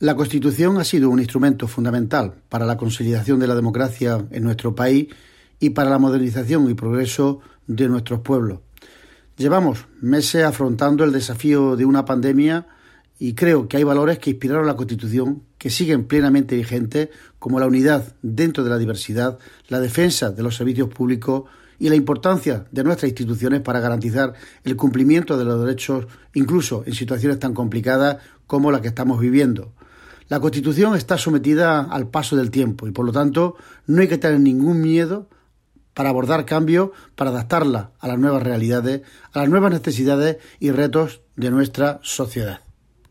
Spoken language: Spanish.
La Constitución ha sido un instrumento fundamental para la consolidación de la democracia en nuestro país y para la modernización y progreso de nuestros pueblos. Llevamos meses afrontando el desafío de una pandemia y creo que hay valores que inspiraron la Constitución que siguen plenamente vigentes, como la unidad dentro de la diversidad, la defensa de los servicios públicos y la importancia de nuestras instituciones para garantizar el cumplimiento de los derechos, incluso en situaciones tan complicadas como la que estamos viviendo. La Constitución está sometida al paso del tiempo y, por lo tanto, no hay que tener ningún miedo para abordar cambios, para adaptarla a las nuevas realidades, a las nuevas necesidades y retos de nuestra sociedad.